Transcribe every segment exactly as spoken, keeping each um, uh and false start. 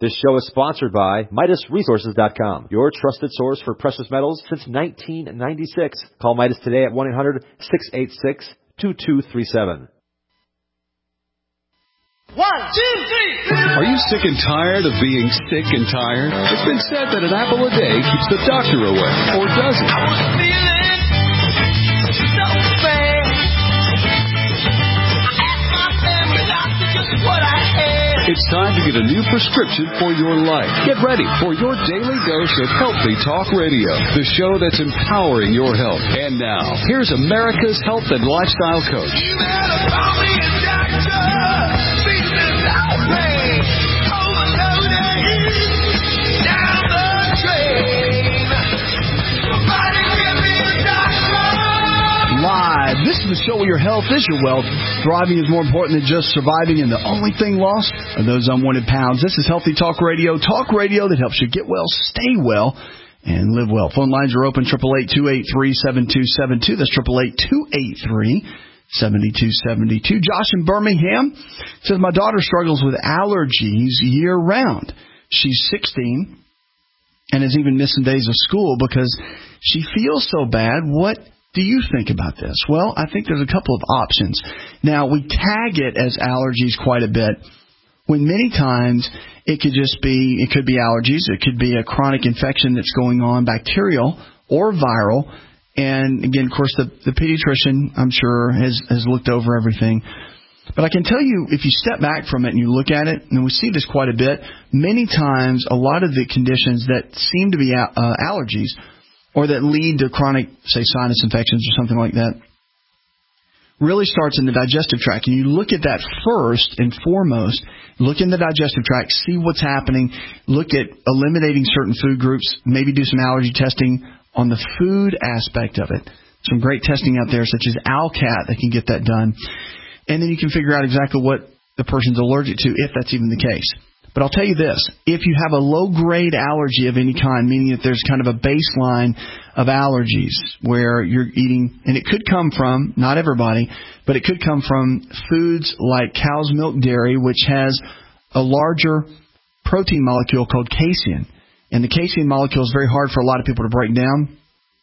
This show is sponsored by Midas Resources dot com, your trusted source for precious metals since nineteen ninety-six. Call Midas today at one eight hundred, six eight six, two two three seven. One, two, three. Are you sick and tired of being sick and tired? It's been said that an apple a day keeps the doctor away, or does it? I was feeling so bad. I asked my family doctor just what I had. It's time to get a new prescription for your life. Get ready for your daily dose of Healthy Talk Radio, the show that's empowering your health. And now, here's America's health and lifestyle coach. You better call me a doctor. Business outrage. Overloaded. Down the drain. Somebody give me a doctor. Live. This is the show where your health is your wealth. Thriving is more important than just surviving, and the only thing lost are those unwanted pounds. This is Healthy Talk Radio. Talk radio that helps you get well, stay well, and live well. Phone lines are open, eight eight eight, two eight three, seven two seven two. That's eight eight eight, two eight three, seven two seven two. Josh in Birmingham says, my daughter struggles with allergies year-round. She's sixteen and is even missing days of school because she feels so bad. What do you think about this? Well, I think there's a couple of options. Now, we tag it as allergies quite a bit, when many times it could just be, it could be allergies, it could be a chronic infection that's going on, bacterial or viral. And again, of course, the, the pediatrician, I'm sure, has, has looked over everything. But I can tell you, if you step back from it and you look at it, and we see this quite a bit, many times a lot of the conditions that seem to be uh, allergies or that lead to chronic, say, sinus infections or something like that, really starts in the digestive tract. And you look at that first and foremost, look in the digestive tract, see what's happening, look at eliminating certain food groups, maybe do some allergy testing on the food aspect of it. Some great testing out there, such as ALCAT, that can get that done. And then you can figure out exactly what the person's allergic to, if that's even the case. But I'll tell you this, if you have a low-grade allergy of any kind, meaning that there's kind of a baseline of allergies where you're eating, and it could come from, not everybody, but it could come from foods like cow's milk dairy, which has a larger protein molecule called casein. And the casein molecule is very hard for a lot of people to break down.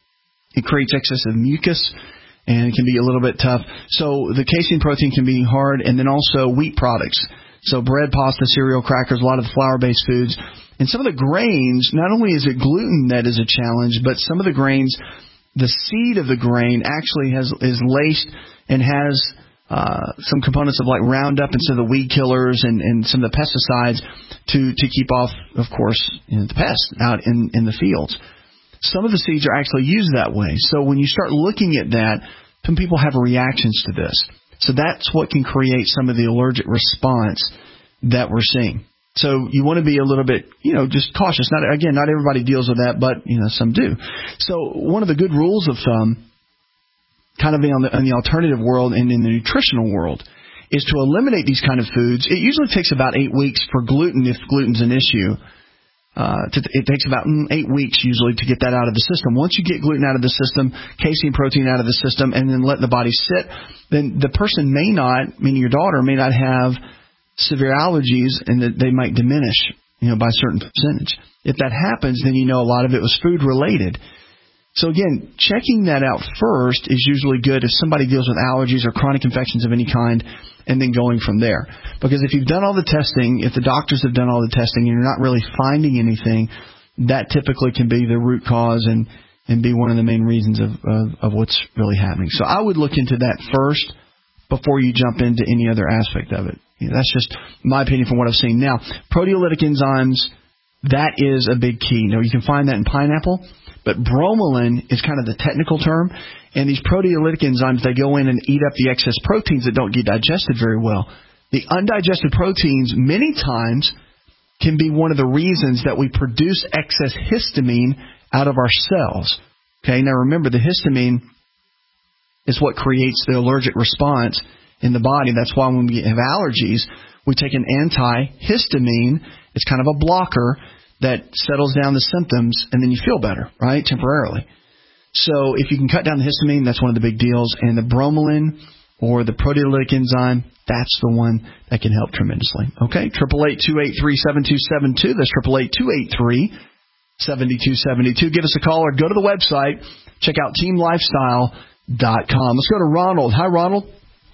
It creates excessive mucus, and it can be a little bit tough. So the casein protein can be hard, and then also wheat products. So bread, pasta, cereal, crackers, a lot of the flour-based foods. And some of the grains, not only is it gluten that is a challenge, but some of the grains, the seed of the grain actually has is laced and has uh, some components of like Roundup instead of the weed killers and, and some of the pesticides to, to keep off, of course, you know, the pests out in, in the fields. Some of the seeds are actually used that way. So when you start looking at that, some people have reactions to this. So that's what can create some of the allergic response that we're seeing. So you want to be a little bit, you know, just cautious. Not again, not everybody deals with that, but, you know, some do. So one of the good rules of thumb, kind of in the, in the alternative world and in the nutritional world, is to eliminate these kind of foods. It usually takes about eight weeks for gluten, if gluten's an issue. Uh, to, it takes about mm, eight weeks usually to get that out of the system. Once you get gluten out of the system, casein protein out of the system, and then let the body sit, then the person may not, meaning your daughter, may not have severe allergies, and that they might diminish, you know, by a certain percentage. If that happens, then you know a lot of it was food related. So again, checking that out first is usually good if somebody deals with allergies or chronic infections of any kind, and then going from there. Because if you've done all the testing, if the doctors have done all the testing and you're not really finding anything, that typically can be the root cause and, and be one of the main reasons of, of, of what's really happening. So I would look into that first before you jump into any other aspect of it. You know, that's just my opinion from what I've seen. Now, proteolytic enzymes, that is a big key. Now, you can find that in pineapple, but bromelain is kind of the technical term. And these proteolytic enzymes, they go in and eat up the excess proteins that don't get digested very well. The undigested proteins, many times, can be one of the reasons that we produce excess histamine out of our cells. Okay, now remember, the histamine is what creates the allergic response in the body. That's why when we have allergies, we take an antihistamine. It's kind of a blocker that settles down the symptoms, and then you feel better, right, temporarily. So if you can cut down the histamine, that's one of the big deals. And the bromelain or the proteolytic enzyme, that's the one that can help tremendously. Okay, eight eight eight, two eight three, seven two seven two. That's eight eight eight, two eight three, seven two seven two. Give us a call or go to the website. Check out team lifestyle dot com. Let's go to Ronald. Hi, Ronald.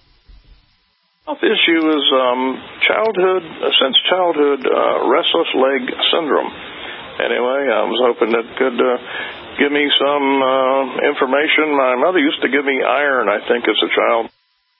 Health issue is um, childhood, uh, since childhood, uh, restless leg syndrome. Anyway, I was hoping that could uh, give me some uh, information. My mother used to give me iron, I think, as a child.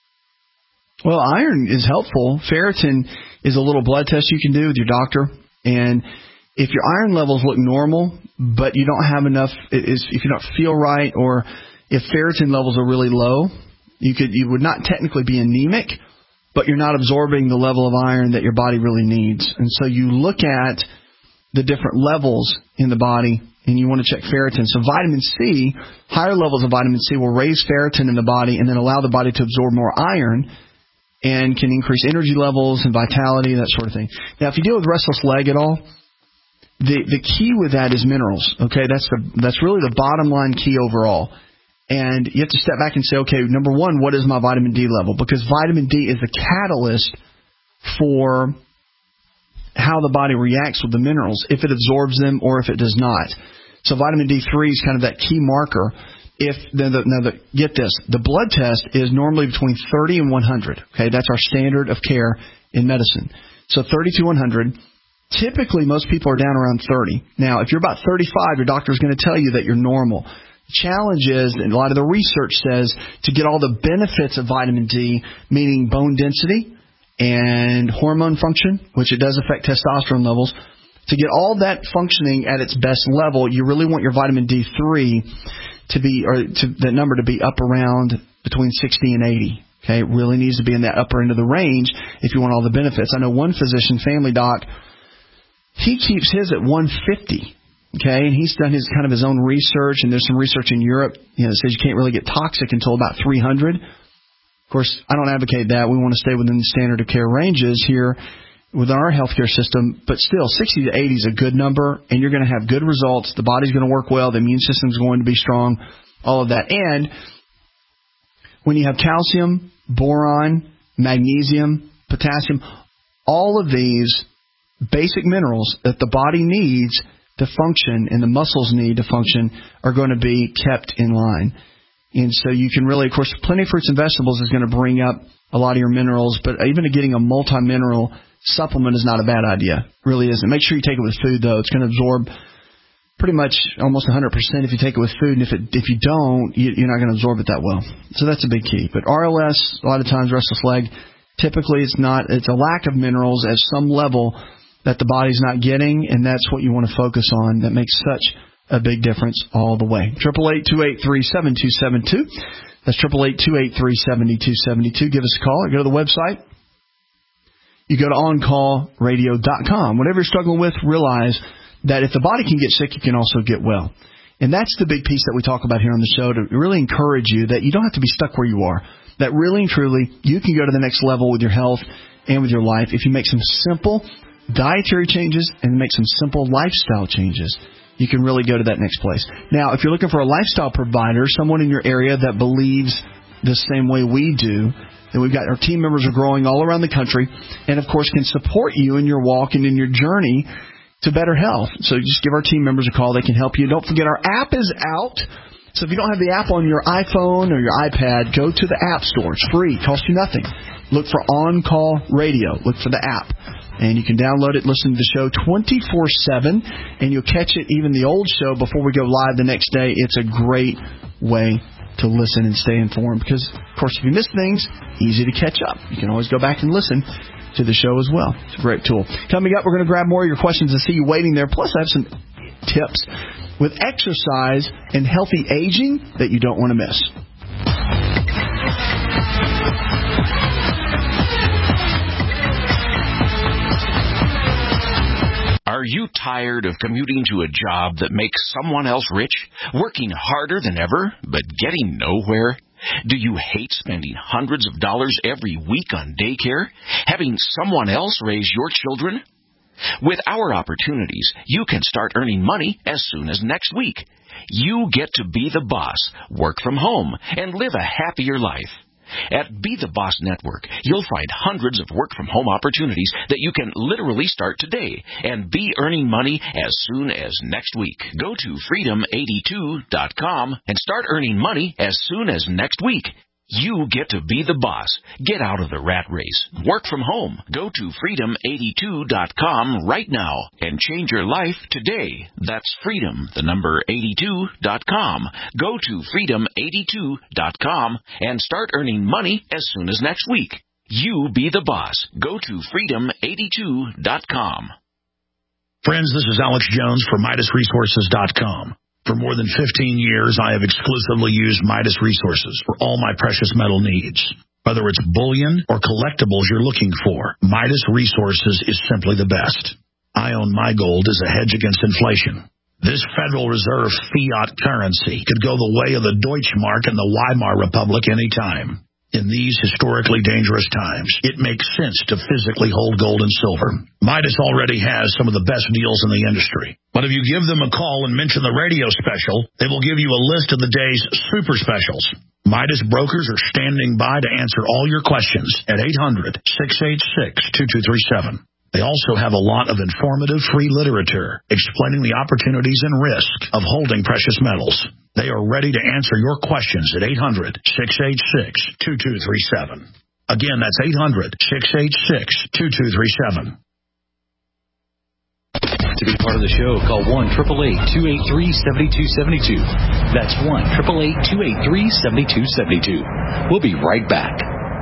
Well, iron is helpful. Ferritin is a little blood test you can do with your doctor. And if your iron levels look normal, but you don't have enough, if you don't feel right, or if ferritin levels are really low, you could you would not technically be anemic, but you're not absorbing the level of iron that your body really needs. And so you look at the different levels in the body, and you want to check ferritin. So vitamin C, higher levels of vitamin C will raise ferritin in the body and then allow the body to absorb more iron and can increase energy levels and vitality, that sort of thing. Now, if you deal with restless leg at all, the the key with that is minerals. Okay, that's the that's really the bottom line key overall. And you have to step back and say, okay, number one, what is my vitamin D level? Because vitamin D is the catalyst for how the body reacts with the minerals, if it absorbs them or if it does not. So vitamin D three is kind of that key marker. If the, the, now, the, get this, the blood test is normally between thirty and one hundred. Okay, that's our standard of care in medicine. So thirty to one hundred. Typically, most people are down around thirty. Now, if you're about thirty-five, your doctor is going to tell you that you're normal. The challenge is, and a lot of the research says, to get all the benefits of vitamin D, meaning bone density and hormone function, which it does affect testosterone levels, to get all that functioning at its best level, you really want your vitamin D three to be, or to that number to be up around between sixty and eighty. Okay, it really needs to be in that upper end of the range if you want all the benefits. I know one physician, family doc, he keeps his at one fifty. Okay, and he's done his kind of his own research, and there's some research in Europe, you know, that says you can't really get toxic until about three hundred. Of course, I don't advocate that. We want to stay within the standard of care ranges here within our healthcare system, but still, sixty to eighty is a good number, and you're going to have good results. The body's going to work well. The immune system's going to be strong, all of that. And when you have calcium, boron, magnesium, potassium, all of these basic minerals that the body needs to function and the muscles need to function are going to be kept in line. And so you can really, of course, plenty of fruits and vegetables is going to bring up a lot of your minerals, but even getting a multi-mineral supplement is not a bad idea. It really isn't. Make sure you take it with food, though. It's going to absorb pretty much almost one hundred percent if you take it with food, and if it, if you don't, you, you're not going to absorb it that well. So that's a big key. But R L S, a lot of times, restless leg, typically it's not, it's a lack of minerals at some level that the body's not getting, and that's what you want to focus on. That makes such a big difference all the way. eight eight eight, two eight three, seven two seven two. That's eight eight eight, two eight three, seven two seven two. Give us a call or go to the website. You go to on call radio dot com. Whatever you're struggling with, realize that if the body can get sick, you can also get well. And that's the big piece that we talk about here on the show, to really encourage you that you don't have to be stuck where you are. That really and truly, you can go to the next level with your health and with your life if you make some simple dietary changes and make some simple lifestyle changes. You can really go to that next place. Now, if you're looking for a lifestyle provider, someone in your area that believes the same way we do, then we've got our team members are growing all around the country and, of course, can support you in your walk and in your journey to better health. So just give our team members a call. They can help you. Don't forget, our app is out. So if you don't have the app on your iPhone or your iPad, go to the App Store. It's free. It costs you nothing. Look for On Call Radio. Look for the app. And you can download it, listen to the show twenty-four seven, and you'll catch it, even the old show, before we go live the next day. It's a great way to listen and stay informed because, of course, if you miss things, easy to catch up. You can always go back and listen to the show as well. It's a great tool. Coming up, we're going to grab more of your questions and see you waiting there. Plus, I have some tips with exercise and healthy aging that you don't want to miss. Are you tired of commuting to a job that makes someone else rich, working harder than ever, but getting nowhere? Do you hate spending hundreds of dollars every week on daycare, having someone else raise your children? With our opportunities, you can start earning money as soon as next week. You get to be the boss, work from home, and live a happier life. At Be the Boss Network, you'll find hundreds of work-from-home opportunities that you can literally start today and be earning money as soon as next week. Go to freedom eighty-two dot com and start earning money as soon as next week. You get to be the boss. Get out of the rat race. Work from home. Go to freedom eighty-two dot com right now and change your life today. That's freedom, the number eighty-two dot com. Go to freedom eighty-two dot com and start earning money as soon as next week. You be the boss. Go to freedom eighty-two dot com. Friends, this is Alex Jones for Midas Resources dot com. For more than fifteen years, I have exclusively used Midas Resources for all my precious metal needs. Whether it's bullion or collectibles you're looking for, Midas Resources is simply the best. I own my gold as a hedge against inflation. This Federal Reserve fiat currency could go the way of the Deutschmark and the Weimar Republic anytime. In these historically dangerous times, it makes sense to physically hold gold and silver. Midas already has some of the best deals in the industry. But if you give them a call and mention the radio special, they will give you a list of the day's super specials. Midas brokers are standing by to answer all your questions at eight hundred, six eight six, two two three seven. They also have a lot of informative free literature explaining the opportunities and risk of holding precious metals. They are ready to answer your questions at eight hundred, six eight six, two two three seven. Again, that's eight hundred, six eight six, two two three seven. To be part of the show, call one eight eight eight, two eight three, seven two seven two. That's one eight eight eight, two eight three, seven two seven two. We'll be right back.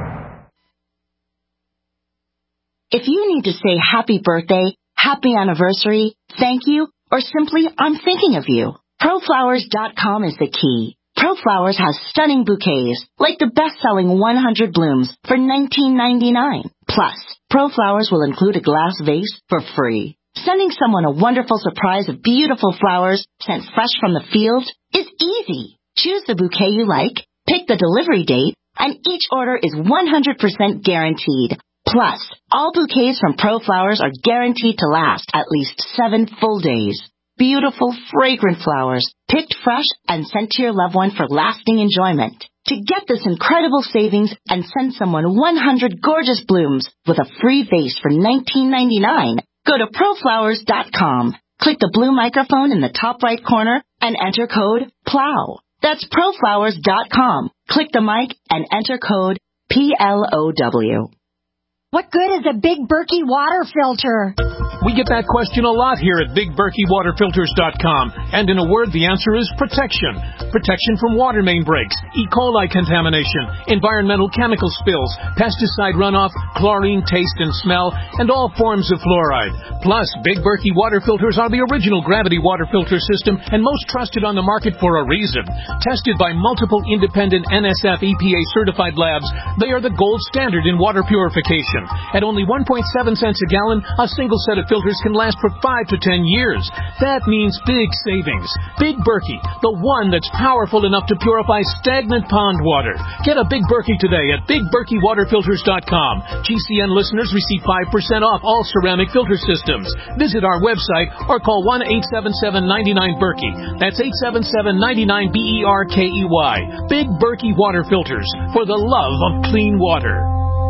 If you need to say happy birthday, happy anniversary, thank you, or simply I'm thinking of you, pro flowers dot com is the key. ProFlowers has stunning bouquets, like the best-selling one hundred blooms for nineteen ninety-nine. Plus, ProFlowers will include a glass vase for free. Sending someone a wonderful surprise of beautiful flowers sent fresh from the field is easy. Choose the bouquet you like, pick the delivery date, and each order is one hundred percent guaranteed. Plus, all bouquets from ProFlowers are guaranteed to last at least seven full days. Beautiful, fragrant flowers, picked fresh and sent to your loved one for lasting enjoyment. To get this incredible savings and send someone one hundred gorgeous blooms with a free vase for nineteen ninety-nine, go to pro flowers dot com. Click the blue microphone in the top right corner and enter code PLOW. That's pro flowers dot com. Click the mic and enter code P L O W. What good is a Big Berkey water filter? We get that question a lot here at big berkey water filters dot com. And in a word, the answer is protection. Protection from water main breaks, E. coli contamination, environmental chemical spills, pesticide runoff, chlorine taste and smell, and all forms of fluoride. Plus, Big Berkey water filters are the original gravity water filter system and most trusted on the market for a reason. Tested by multiple independent N S F E P A certified labs, they are the gold standard in water purification. At only one point seven cents a gallon, a single set of filters can last for five to ten years. That means big savings. Big Berkey, the one that's powerful enough to purify stagnant pond water. Get a Big Berkey today at big berkey water filters dot com. G C N listeners receive five percent off all ceramic filter systems. Visit our website or call one eight seven seven, nine nine, Berkey. That's eight seven seven, nine nine, B E R K E Y. Big Berkey Water Filters, for the love of clean water.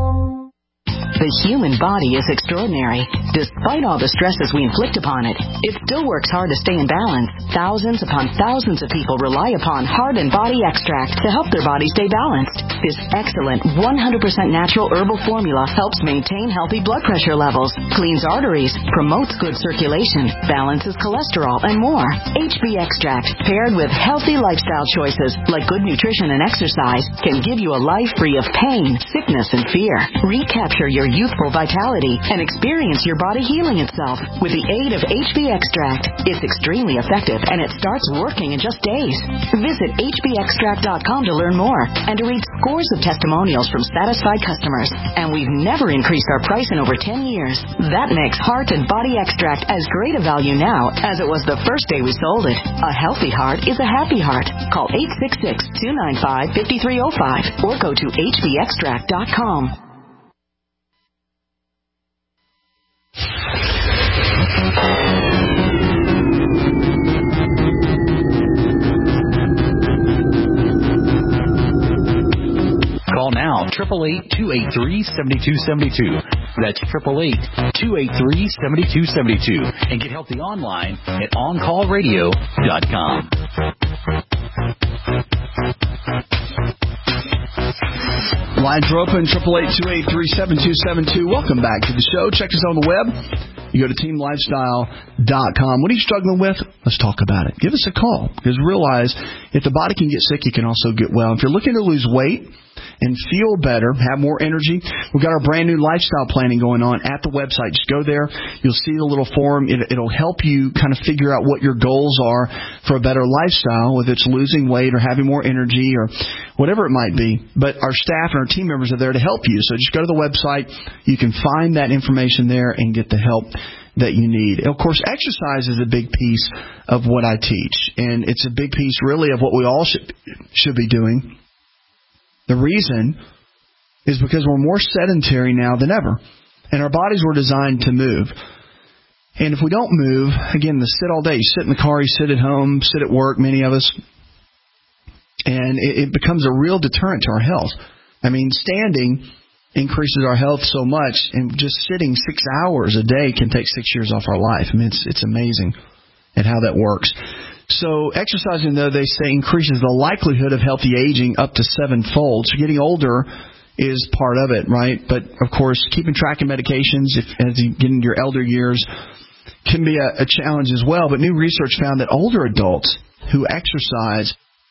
The human body is extraordinary. Despite all the stresses we inflict upon it, it still works hard to stay in balance. Thousands upon thousands of people rely upon Heart and Body Extract to help their body stay balanced. This excellent one hundred percent natural herbal formula helps maintain healthy blood pressure levels, cleans arteries, promotes good circulation, balances cholesterol, and more. H B Extract, paired with healthy lifestyle choices like good nutrition and exercise, can give you a life free of pain, sickness, and fear. Recapture your youthful vitality and experience your body healing itself with the aid of H B Extract. It's extremely effective and it starts working in just days. Visit H B extract dot com to learn more and to read scores of testimonials from satisfied customers. And we've never increased our price in over ten years. That makes Heart and Body Extract as great a value now as it was the first day we sold it. A healthy heart is a happy heart. Call eight six six, two nine five, five three zero five or go to H B extract dot com. Call now eight eight eight, two eight three, seven two seven two. That's eight eight eight, two eight three, seven two seven two. And get healthy online at on call radio dot com. Lines are open, eight eight eight, two eight three, seven two seven two. Welcome back to the show. Check us on the web. You go to team lifestyle dot com. What are you struggling with? Let's talk about it. Give us a call. Because realize if the body can get sick, you can also get well. If you're looking to lose weight and feel better, have more energy, we've got our brand new lifestyle planning going on at the website. Just go there. You'll see the little form. It, it'll help you kind of figure out what your goals are for a better lifestyle, whether it's losing weight or having more energy or whatever it might be. But our staff and our team members are there to help you. So just go to the website. You can find that information there and get the help that you need. And of course, exercise is a big piece of what I teach. And it's a big piece, really, of what we all should should be doing. The reason is because we're more sedentary now than ever. And our bodies were designed to move. And if we don't move, again, the sit all day. You sit in the car, you sit at home, sit at work, many of us. And it, it becomes a real deterrent to our health. I mean, standing increases our health so much, and just sitting six hours a day can take six years off our life. I mean, it's, it's amazing at how that works. So exercising, though, they say increases the likelihood of healthy aging up to sevenfold. So getting older is part of it, right? But, of course, keeping track of medications if, as you get into your elder years can be a, a challenge as well. But new research found that older adults who exercise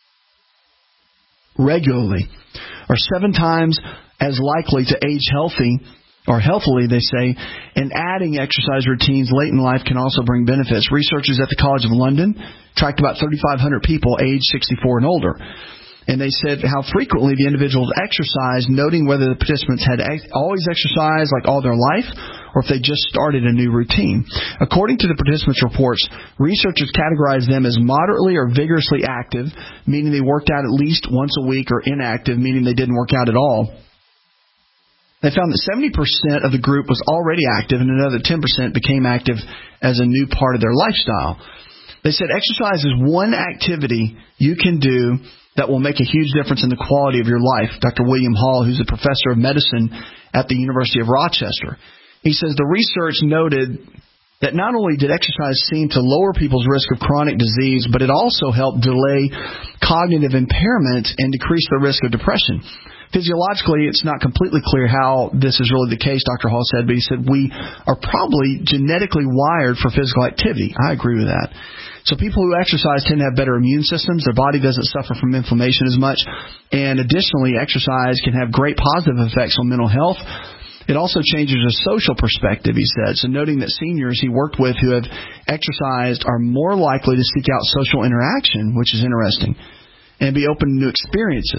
regularly are seven times as likely to age healthy or healthily, they say, and adding exercise routines late in life can also bring benefits. Researchers at the College of London tracked about thirty-five hundred people aged sixty-four and older. And they said how frequently the individuals exercised, noting whether the participants had ex- always exercised like all their life or if they just started a new routine. According to the participants' reports, researchers categorized them as moderately or vigorously active, meaning they worked out at least once a week, or inactive, meaning they didn't work out at all. They found that seventy percent of the group was already active and another ten percent became active as a new part of their lifestyle. They said exercise is one activity you can do that will make a huge difference in the quality of your life. Doctor William Hall, who's a professor of medicine at the University of Rochester, he says the research noted that not only did exercise seem to lower people's risk of chronic disease, but it also helped delay cognitive impairment and decrease the risk of depression. Physiologically, it's not completely clear how this is really the case, Doctor Hall said, but he said we are probably genetically wired for physical activity. I agree with that. So people who exercise tend to have better immune systems. Their body doesn't suffer from inflammation as much. And additionally, exercise can have great positive effects on mental health. It also changes a social perspective, he said. So noting that seniors he worked with who have exercised are more likely to seek out social interaction, which is interesting, and be open to new experiences.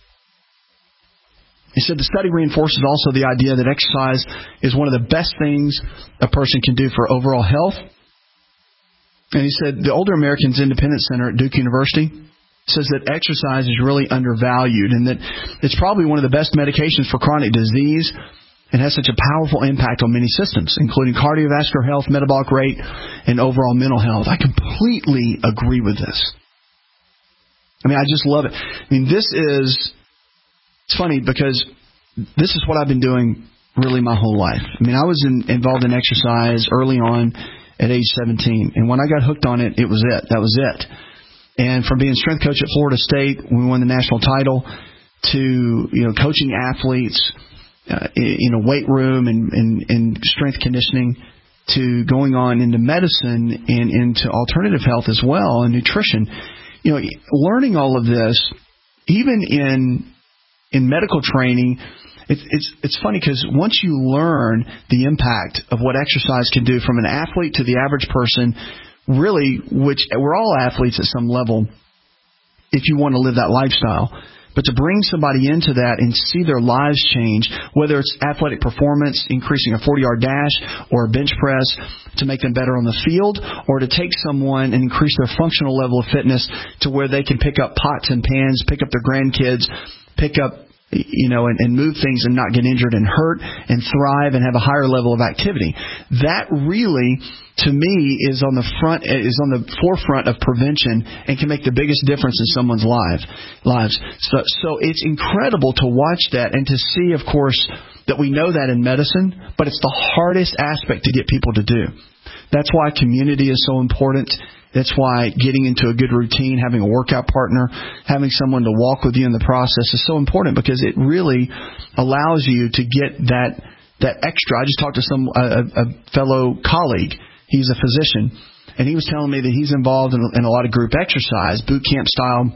He said the study reinforces also the idea that exercise is one of the best things a person can do for overall health. And he said the Older Americans Independence Center at Duke University says that exercise is really undervalued and that it's probably one of the best medications for chronic disease and has such a powerful impact on many systems, including cardiovascular health, metabolic rate, and overall mental health. I completely agree with this. I mean, I just love it. I mean, this is... It's funny because this is what I've been doing really my whole life. I mean, I was in, involved in exercise early on at age seventeen. And when I got hooked on it, it was it. That was it. And from being strength coach at Florida State, when we won the national title, to, you know, coaching athletes uh, in a weight room and, and, and strength conditioning, to going on into medicine and into alternative health as well and nutrition. You know, learning all of this, even in... In medical training, it's it's it's funny because once you learn the impact of what exercise can do from an athlete to the average person, really, which we're all athletes at some level, if you want to live that lifestyle. But to bring somebody into that and see their lives change, whether it's athletic performance, increasing a forty-yard dash or a bench press to make them better on the field, or to take someone and increase their functional level of fitness to where they can pick up pots and pans, pick up their grandkids, pick up you know, and, and move things and not get injured and hurt and thrive and have a higher level of activity. That really, to me, is on the front, is on the forefront of prevention and can make the biggest difference in someone's life, lives. So, so it's incredible to watch that and to see, of course, that we know that in medicine, but it's the hardest aspect to get people to do. That's why community is so important. That's why getting into a good routine, having a workout partner, having someone to walk with you in the process is so important, because it really allows you to get that that extra. I just talked to some a, a fellow colleague. He's a physician, and he was telling me that he's involved in, in a lot of group exercise, boot camp style.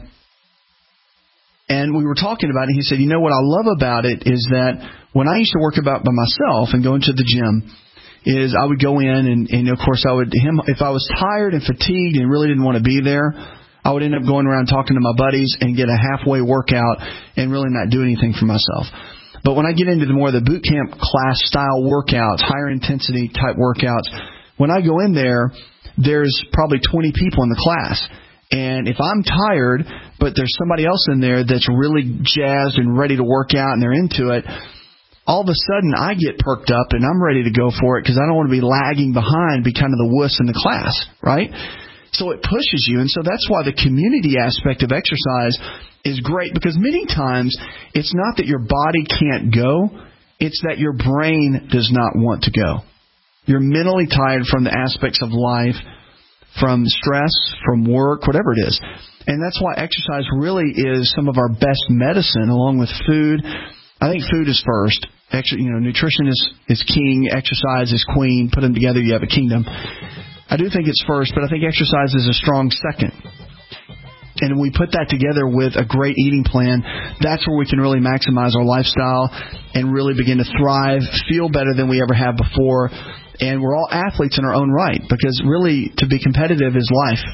And we were talking about it. He said, you know what I love about it is that when I used to work about by myself and go into the gym, is I would go in and, and of course I would him if I was tired and fatigued and really didn't want to be there, I would end up going around talking to my buddies and get a halfway workout and really not do anything for myself. But when I get into the more of the boot camp class style workouts, higher intensity type workouts, when I go in there, there's probably twenty people in the class. And if I'm tired, but there's somebody else in there that's really jazzed and ready to work out and they're into it, all of a sudden I get perked up and I'm ready to go for it, because I don't want to be lagging behind, be kind of the wuss in the class, right? So it pushes you. And so that's why the community aspect of exercise is great, because many times it's not that your body can't go, it's that your brain does not want to go. You're mentally tired from the aspects of life, from stress, from work, whatever it is. And that's why exercise really is some of our best medicine, along with food. I think food is first. Actually, you know, nutrition is, is king, exercise is queen. Put them together, you have a kingdom. I do think it's first, but I think exercise is a strong second. And when we put that together with a great eating plan, that's where we can really maximize our lifestyle and really begin to thrive, feel better than we ever have before. And we're all athletes in our own right, because really to be competitive is life.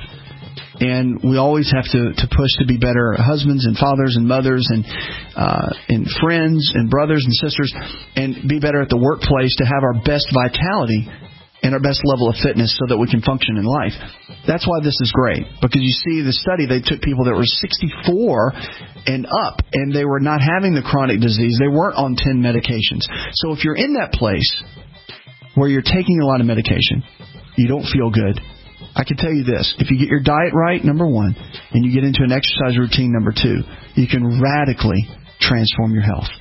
And we always have to, to push to be better husbands and fathers and mothers and uh, and friends and brothers and sisters, and be better at the workplace to have our best vitality and our best level of fitness so that we can function in life. That's why this is great, because you see the study, they took people that were sixty-four and up, and they were not having the chronic disease. They weren't on ten medications. So if you're in that place where you're taking a lot of medication, you don't feel good, I can tell you this: if you get your diet right, number one, and you get into an exercise routine, number two, you can radically transform your health.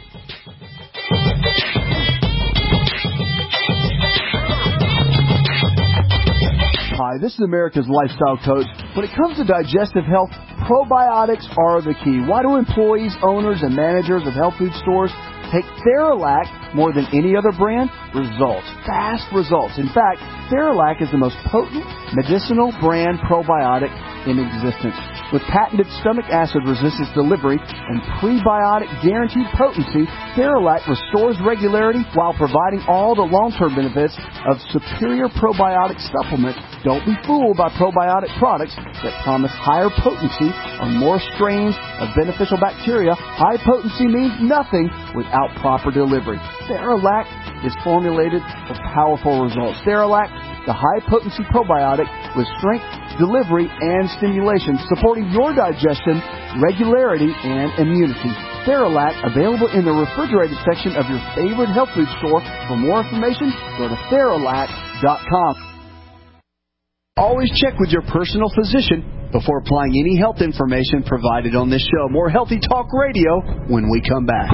Hi, this is America's Lifestyle Coach. When it comes to digestive health, probiotics are the key. Why do employees, owners, and managers of health food stores take Theralac more than any other brand? Results. Fast results. In fact, Theralac is the most potent medicinal brand probiotic in existence. With patented stomach acid resistance delivery and prebiotic guaranteed potency, Theralac restores regularity while providing all the long-term benefits of superior probiotic supplement. Don't be fooled by probiotic products that promise higher potency or more strains of beneficial bacteria. High potency means nothing without proper delivery. Theralac is formulated for powerful results. Theralac, the high-potency probiotic with strength, delivery, and stimulation, supporting your digestion, regularity, and immunity. Theralac, available in the refrigerated section of your favorite health food store. For more information, go to Theralac dot com. Always check with your personal physician before applying any health information provided on this show. More Healthy Talk Radio when we come back.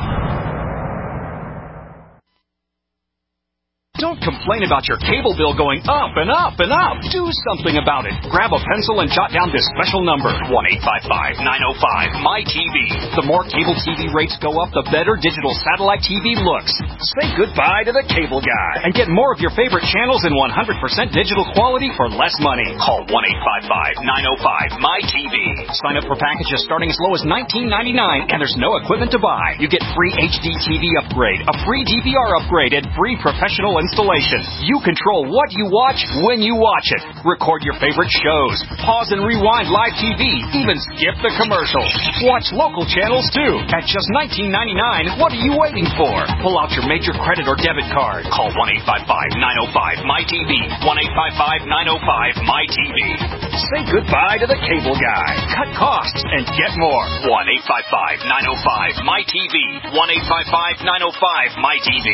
Don't complain about your cable bill going up and up and up. Do something about it. Grab a pencil and jot down this special number, one eight five five, nine oh five, M Y T V. The more cable T V rates go up, the better digital satellite T V looks. Say goodbye to the cable guy and get more of your favorite channels in one hundred percent digital quality for less money. Call one eight five five, nine oh five, M Y T V. Sign up for packages starting as low as nineteen ninety-nine, and there's no equipment to buy. You get free H D T V upgrade, a free D V R upgrade, and free professional installation. You control what you watch when you watch it. Record your favorite shows. Pause and rewind live T V. Even skip the commercials. Watch local channels too. At just nineteen ninety-nine, what are you waiting for? Pull out your major credit or debit card. Call one eight five five, nine oh five, M Y T V. one eight five five, nine oh five, M Y T V. Say goodbye to the cable guy. Cut costs and get more. one eight five five, nine oh five, M Y T V. one eight five five, nine oh five, M Y T V.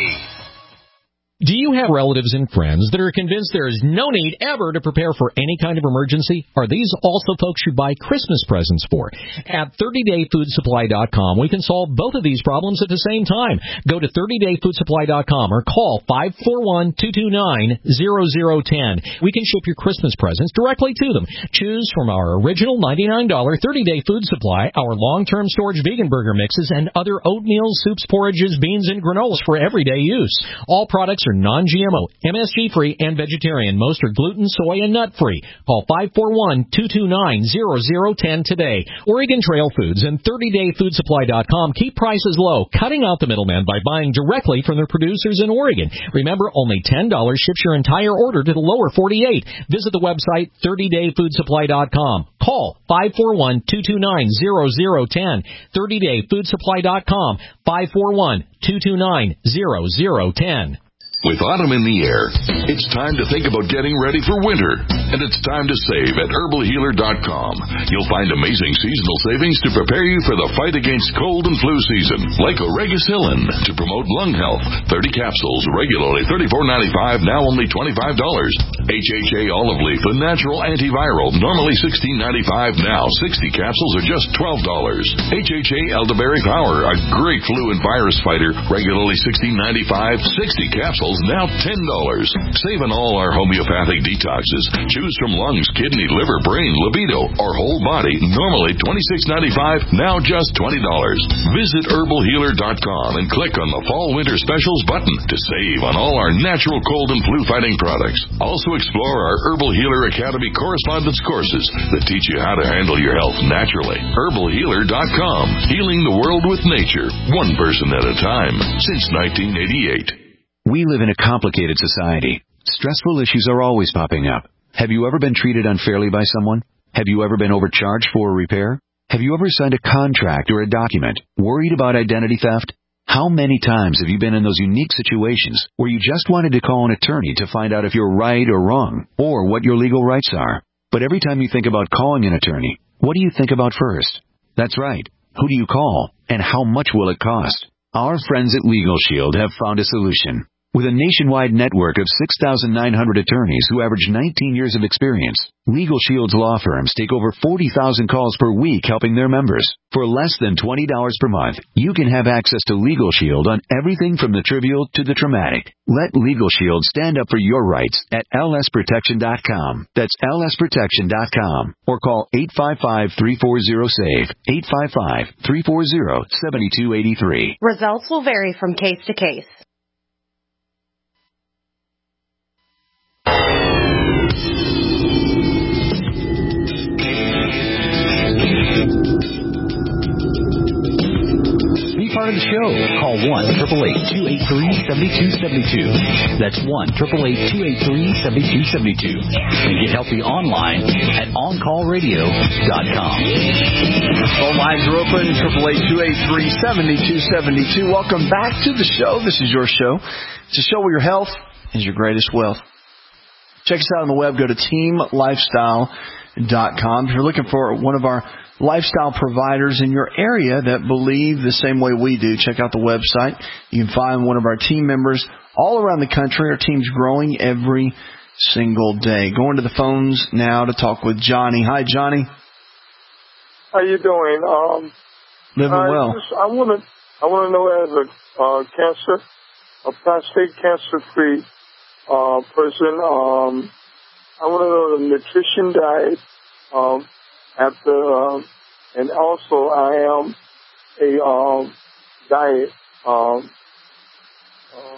Do you have relatives and friends that are convinced there is no need ever to prepare for any kind of emergency? Are these also folks you buy Christmas presents for? At thirty day food supply dot com, we can solve both of these problems at the same time. Go to thirty day food supply dot com or call five four one, two two nine, zero zero one zero. We can ship your Christmas presents directly to them. Choose from our original ninety-nine dollars thirty day food supply, our long-term storage vegan burger mixes, and other oatmeal, soups, porridges, beans, and granolas for everyday use. All products are non-G M O, M S G-free, and vegetarian. Most are gluten, soy, and nut-free. Call five four one, two two nine, zero zero one zero today. Oregon Trail Foods and thirty day food supply dot com keep prices low, cutting out the middleman by buying directly from their producers in Oregon. Remember, only ten dollars ships your entire order to the lower forty-eight. Visit the website thirty day food supply dot com. Call five four one, two two nine, zero zero one zero. thirty day food supply dot com. five four one, two two nine, zero zero one zero. With autumn in the air, it's time to think about getting ready for winter. And it's time to save at herbal healer dot com. You'll find amazing seasonal savings to prepare you for the fight against cold and flu season. Like Oregacillin to promote lung health. thirty capsules, regularly thirty-four ninety-five, now only twenty-five dollars. H H A olive leaf, a natural antiviral, normally sixteen ninety-five, now sixty capsules are just twelve dollars. H H A elderberry power, a great flu and virus fighter, regularly sixteen ninety-five, sixty capsules, now ten dollars. Save on all our homeopathic detoxes. Choose from lungs, kidney, liver, brain, libido, or whole body. Normally twenty-six ninety-five, now just twenty dollars. Visit herbal healer dot com and click on the Fall Winter Specials button to save on all our natural cold and flu fighting products. Also explore our Herbal Healer Academy correspondence courses that teach you how to handle your health naturally. herbal healer dot com. Healing the world with nature, one person at a time, since nineteen eighty-eight. We live in a complicated society. Stressful issues are always popping up. Have you ever been treated unfairly by someone? Have you ever been overcharged for a repair? Have you ever signed a contract or a document worried about identity theft? How many times have you been in those unique situations where you just wanted to call an attorney to find out if you're right or wrong, or what your legal rights are? But every time you think about calling an attorney, what do you think about first? That's right. Who do you call, and how much will it cost? Our friends at Legal Shield have found a solution. With a nationwide network of six thousand nine hundred attorneys who average nineteen years of experience, Legal Shield's law firms take over forty thousand calls per week helping their members. For less than twenty dollars per month, you can have access to Legal Shield on everything from the trivial to the traumatic. Let Legal Shield stand up for your rights at L S protection dot com. That's L S protection dot com. Or call eight five five, three four zero, S A V E, eight five five, three four zero, seven two eight three. Results will vary from case to case. Part of the show. Call one eight eight eight, two eight three, seven two seven two. That's one eight eight eight, two eight three, seven two seven two. And get healthy online at on call radio dot com. Phone lines are open, eight eight eight, two eight three, seven two seven two. Welcome back to the show. This is your show. It's a show where your health is your greatest wealth. Check us out on the web. Go to team lifestyle dot com. If you're looking for one of our lifestyle providers in your area that believe the same way we do, check out the website. You can find one of our team members all around the country. Our team's growing every single day. Going to the phones now to talk with Johnny. Hi, Johnny. How you doing? Um, Living I well. Just, I want to I want to know, as a uh, cancer, a prostate cancer-free uh, person, um, I want to know the nutrition diet. Um, After, um, and also I am a um, diet. Um, uh,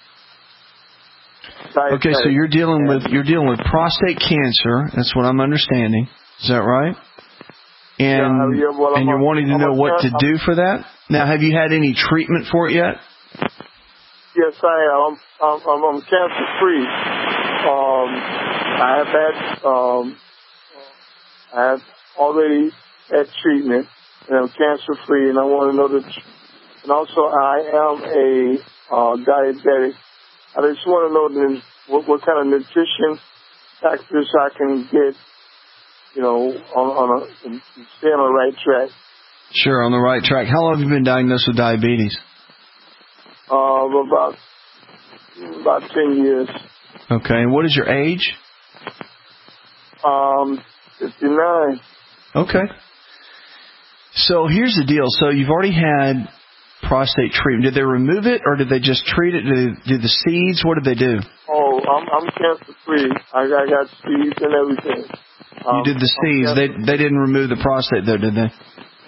diet okay, so you're dealing with you're dealing with prostate cancer. That's what I'm understanding. Is that right? And yeah, yeah, well, and you're a, wanting to I'm know a, what to I'm, do for that. Now, have you had any treatment for it yet? Yes, I am. I'm, I'm, I'm cancer free. Um, I have had um, I have already had treatment, and I'm cancer free, and I want to know that. And also, I am a uh, diabetic. I just want to know the, what, what kind of nutrition factors I can get you know, on, on a, and stay on the right track. Sure, on the right track. How long have you been diagnosed with diabetes? Uh, about, about ten years. Okay, and what is your age? Um, fifty-nine. Okay. So here's the deal. So you've already had prostate treatment. Did they remove it, or did they just treat it? Did they do the seeds? What did they do? Oh, I'm, I'm cancer-free. I, I got seeds and everything. Um, You did the seeds. They they didn't remove the prostate, though, did they?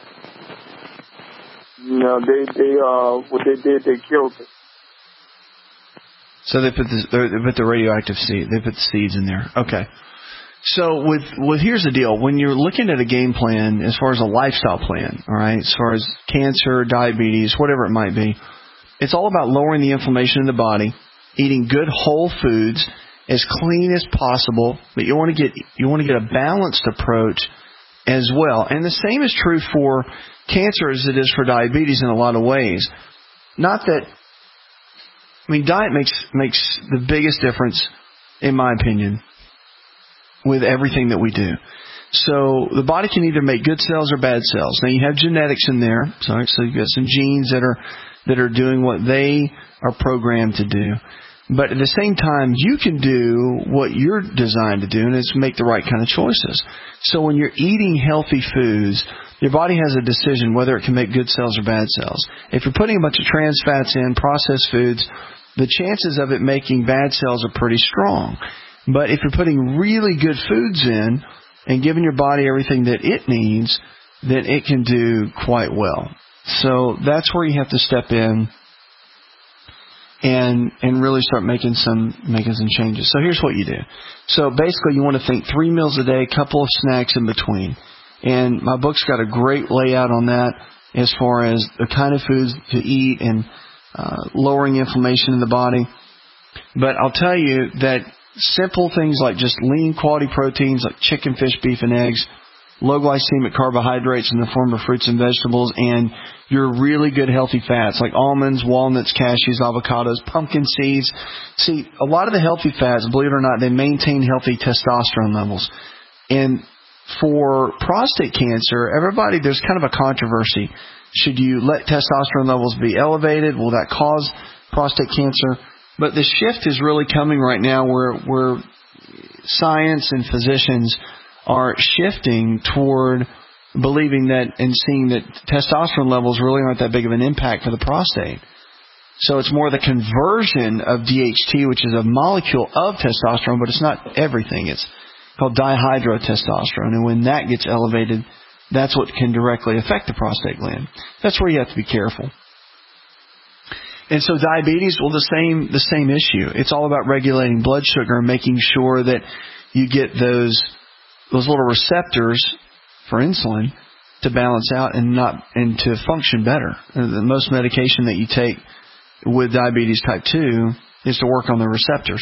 No, they, they, uh, what they did, they killed it. So they put the they put the radioactive seed. They put the seeds in there. Okay. So with with here's the deal. When you're looking at a game plan, as far as a lifestyle plan, all right, as far as cancer, diabetes, whatever it might be, it's all about lowering the inflammation in the body, eating good whole foods, as clean as possible. But you want to get you want to get a balanced approach as well. And the same is true for cancer as it is for diabetes in a lot of ways. Not that I mean, diet makes makes the biggest difference, in my opinion, with everything that we do. So the body can either make good cells or bad cells. Now you have genetics in there, sorry, so you've got some genes that are that are doing what they are programmed to do. But at the same time, you can do what you're designed to do, and it's make the right kind of choices. So when you're eating healthy foods, your body has a decision whether it can make good cells or bad cells. If you're putting a bunch of trans fats in, processed foods, the chances of it making bad cells are pretty strong. But if you're putting really good foods in and giving your body everything that it needs, then it can do quite well. So that's where you have to step in and and really start making some making some changes. So here's what you do. So basically you want to think three meals a day, couple of snacks in between. And my book's got a great layout on that as far as the kind of foods to eat and uh, lowering inflammation in the body. But I'll tell you that simple things like just lean quality proteins like chicken, fish, beef, and eggs, low glycemic carbohydrates in the form of fruits and vegetables, and your really good healthy fats like almonds, walnuts, cashews, avocados, pumpkin seeds. See, a lot of the healthy fats, believe it or not, they maintain healthy testosterone levels. And for prostate cancer, everybody, there's kind of a controversy. Should you let testosterone levels be elevated? Will that cause prostate cancer? But the shift is really coming right now where, where science and physicians are shifting toward believing that and seeing that testosterone levels really aren't that big of an impact for the prostate. So it's more the conversion of D H T, which is a molecule of testosterone, but it's not everything. It's called dihydrotestosterone. And when that gets elevated, that's what can directly affect the prostate gland. That's where you have to be careful. And so diabetes, well, the same the same issue. It's all about regulating blood sugar and making sure that you get those those little receptors for insulin to balance out and not and to function better. The most medication that you take with diabetes type two is to work on the receptors.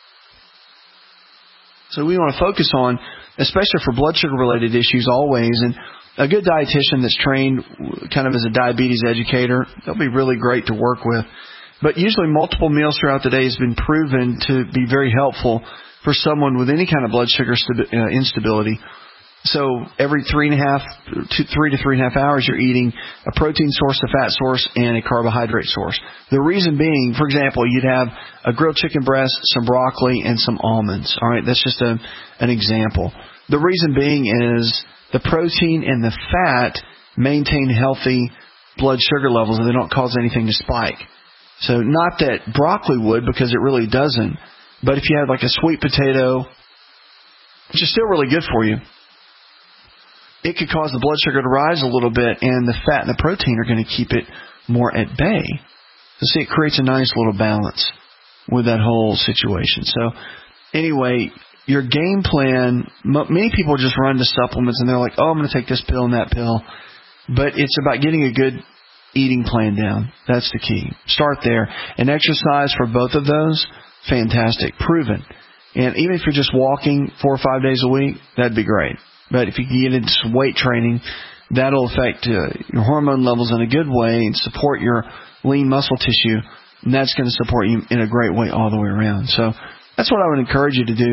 So we want to focus on, especially for blood sugar related issues always, and a good dietitian that's trained kind of as a diabetes educator, they'll be really great to work with. But usually multiple meals throughout the day has been proven to be very helpful for someone with any kind of blood sugar stabi- uh, instability. So every three and a half, two, three to three and a half hours, you're eating a protein source, a fat source, and a carbohydrate source. The reason being, for example, you'd have a grilled chicken breast, some broccoli, and some almonds. All right, that's just a, an example. The reason being is the protein and the fat maintain healthy blood sugar levels and they don't cause anything to spike. So not that broccoli would, because it really doesn't. But if you had like a sweet potato, which is still really good for you, it could cause the blood sugar to rise a little bit, and the fat and the protein are going to keep it more at bay. So see, it creates a nice little balance with that whole situation. So anyway, your game plan, many people just run to supplements and they're like, oh, I'm going to take this pill and that pill. But it's about getting a good eating plan down. That's the key. Start there. And exercise for both of those, fantastic, proven. And even if you're just walking four or five days a week, that'd be great. But if you can get into some weight training, that'll affect uh, your hormone levels in a good way and support your lean muscle tissue. And that's going to support you in a great way all the way around. So that's what I would encourage you to do.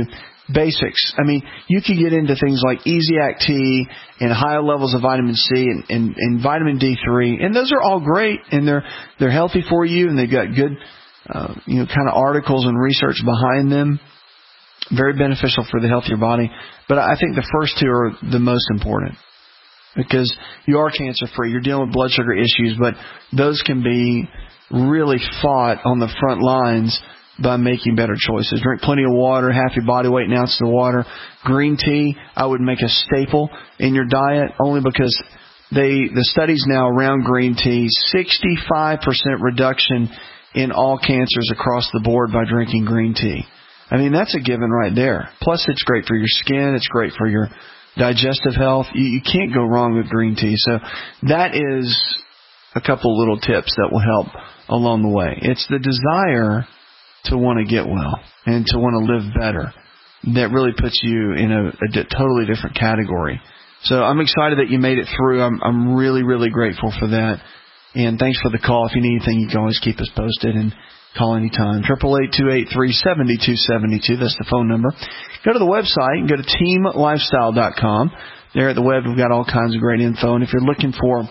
basics. I mean, you can get into things like Easy Act Tea and higher levels of vitamin C and, and, and vitamin D three, and those are all great, and they're they're healthy for you, and they've got good, uh, you know, kind of articles and research behind them. Very beneficial for the health of your body. But I think the first two are the most important because you are cancer free. You're dealing with blood sugar issues, but those can be really fought on the front lines by making better choices. Drink plenty of water, half your body weight in ounces of water. Green tea, I would make a staple in your diet only because they the studies now around green tea, sixty-five percent reduction in all cancers across the board by drinking green tea. I mean, that's a given right there. Plus, it's great for your skin. It's great for your digestive health. You, you can't go wrong with green tea. So that is a couple little tips that will help along the way. It's the desire to want to get well and to want to live better that really puts you in a, a di- totally different category. So I'm excited that you made it through. I'm, I'm really, really grateful for that. And thanks for the call. If you need anything, you can always keep us posted and call anytime. triple eight, two eight three, seven two seven two. That's the phone number. Go to the website and go to team lifestyle dot com. There at the web, we've got all kinds of great info. And if you're looking for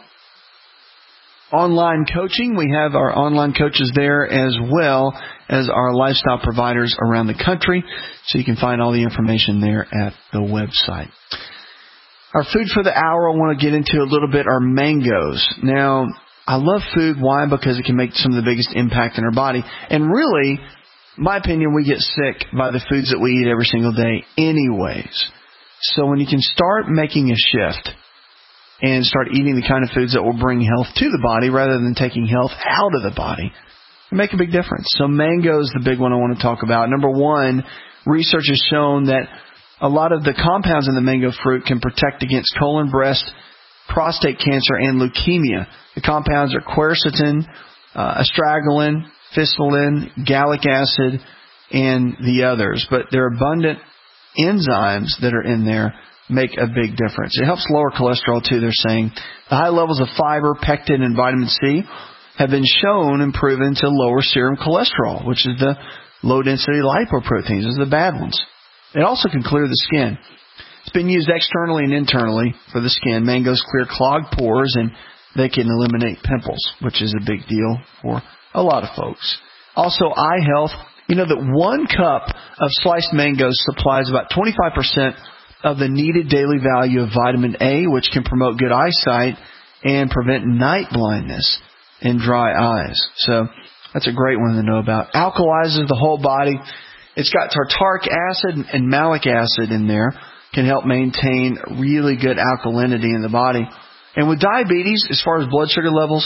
online coaching, we have our online coaches there as well as our lifestyle providers around the country. So you can find all the information there at the website. Our food for the hour I want to get into a little bit are mangoes. Now, I love food. Why? Because it can make some of the biggest impact in our body. And really, my opinion, we get sick by the foods that we eat every single day anyways. So when you can start making a shift and start eating the kind of foods that will bring health to the body rather than taking health out of the body, it make a big difference. So mango is the big one I want to talk about. Number one, research has shown that a lot of the compounds in the mango fruit can protect against colon, breast, prostate cancer, and leukemia. The compounds are quercetin, uh, astragalin, phycillin, gallic acid, and the others. But their abundant enzymes that are in there make a big difference. It helps lower cholesterol, too, they're saying. The high levels of fiber, pectin, and vitamin C have been shown and proven to lower serum cholesterol, which is the low-density lipoproteins. Those are the bad ones. It also can clear the skin. It's been used externally and internally for the skin. Mangoes clear clogged pores, and they can eliminate pimples, which is a big deal for a lot of folks. Also, eye health. You know that one cup of sliced mangoes supplies about twenty-five percent of the needed daily value of vitamin A, which can promote good eyesight and prevent night blindness and dry eyes. So that's a great one to know about. Alkalizes the whole body. It's got tartaric acid and malic acid in there. Can help maintain really good alkalinity in the body. And with diabetes, as far as blood sugar levels,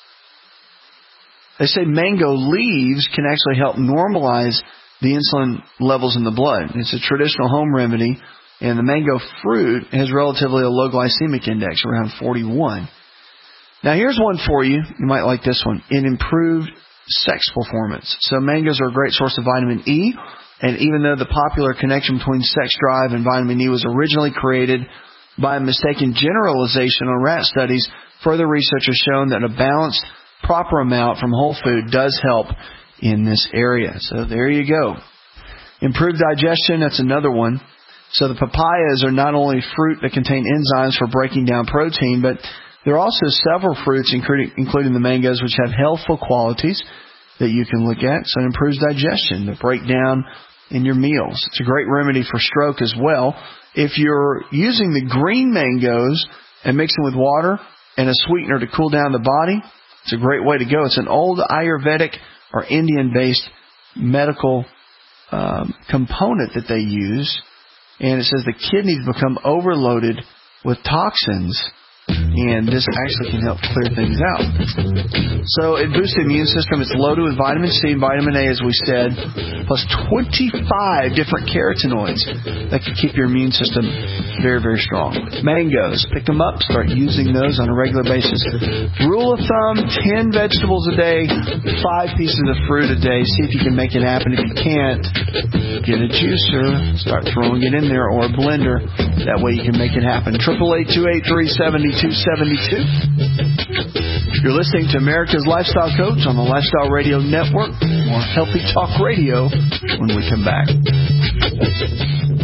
they say mango leaves can actually help normalize the insulin levels in the blood. It's a traditional home remedy, and the mango fruit has relatively a low glycemic index, around forty-one. Now, here's one for you. You might like this one. It improved sex performance. So mangoes are a great source of vitamin E, and even though the popular connection between sex drive and vitamin E was originally created by a mistaken generalization on rat studies, further research has shown that a balanced, proper amount from whole food does help in this area. So there you go. Improved digestion, that's another one. So the papayas are not only fruit that contain enzymes for breaking down protein, but there are also several fruits, including, including the mangoes, which have healthful qualities that you can look at. So it improves digestion, the breakdown in your meals. It's a great remedy for stroke as well. If you're using the green mangoes and mix them with water and a sweetener to cool down the body, it's a great way to go. It's an old Ayurvedic or Indian-based medical um, component that they use. And it says the kidneys become overloaded with toxins, and this actually can help clear things out. So it boosts the immune system. It's loaded with vitamin C and vitamin A, as we said, plus twenty-five different carotenoids that can keep your immune system very, very strong. Mangoes, pick them up, start using those on a regular basis. Rule of thumb, ten vegetables a day, five pieces of fruit a day. See if you can make it happen. If you can't, get a juicer, start throwing it in there, or a blender. That way you can make it happen. triple eight, two eight three, seven two seven two. You're listening to America's Lifestyle Coach on the Lifestyle Radio Network. More Healthy Talk Radio when we come back.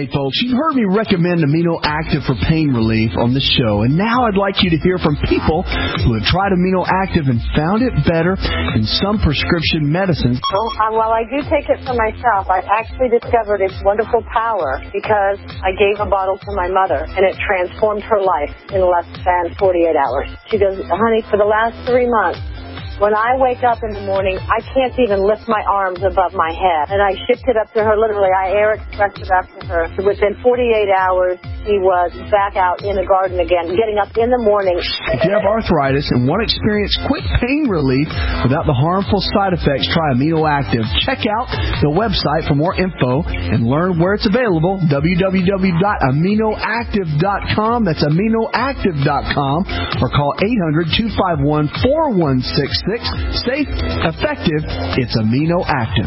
Hey, folks, you've heard me recommend Amino Active for pain relief on this show, and now I'd like you to hear from people who have tried Amino Active and found it better than some prescription medicines. Well, um, while I do take it for myself, I actually discovered its wonderful power because I gave a bottle to my mother, and it transformed her life in less than forty-eight hours. She goes, honey, for the last three months, when I wake up in the morning, I can't even lift my arms above my head. And I shipped it up to her, literally. I air expressed it up to her. So within forty-eight hours, she was back out in the garden again, getting up in the morning. If you have arthritis and want to experience quick pain relief without the harmful side effects, try Amino Active. Check out the website for more info and learn where it's available, w w w dot amino active dot com. That's amino active dot com. Or call eight hundred, two five one, four one six six. Safe, effective, it's Amino Active.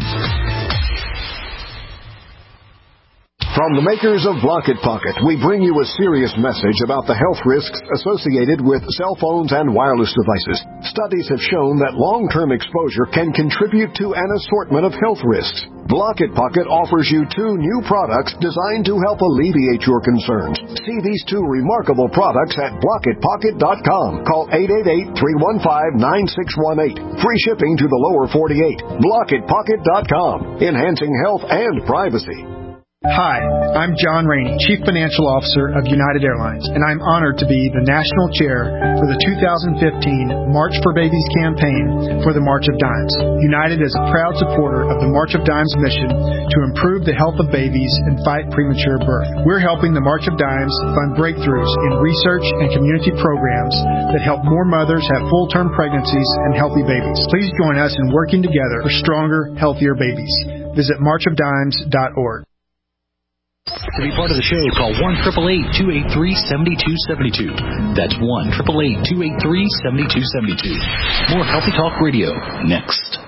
From the makers of Blocket Pocket, we bring you a serious message about the health risks associated with cell phones and wireless devices. Studies have shown that long-term exposure can contribute to an assortment of health risks. Blocket Pocket offers you two new products designed to help alleviate your concerns. See these two remarkable products at blocket pocket dot com. Call eight eight eight, three one five, nine six one eight. Free shipping to the lower forty-eight. blocket pocket dot com. Enhancing health and privacy. Hi, I'm John Rainey, Chief Financial Officer of United Airlines, and I'm honored to be the National Chair for the two thousand fifteen March for Babies campaign for the March of Dimes. United is a proud supporter of the March of Dimes mission to improve the health of babies and fight premature birth. We're helping the March of Dimes fund breakthroughs in research and community programs that help more mothers have full-term pregnancies and healthy babies. Please join us in working together for stronger, healthier babies. Visit march of dimes dot org. To be part of the show, call one eight eight eight, two eight three, seven two seven two. That's one eight eight eight, two eight three, seven two seven two. More Healthy Talk Radio next.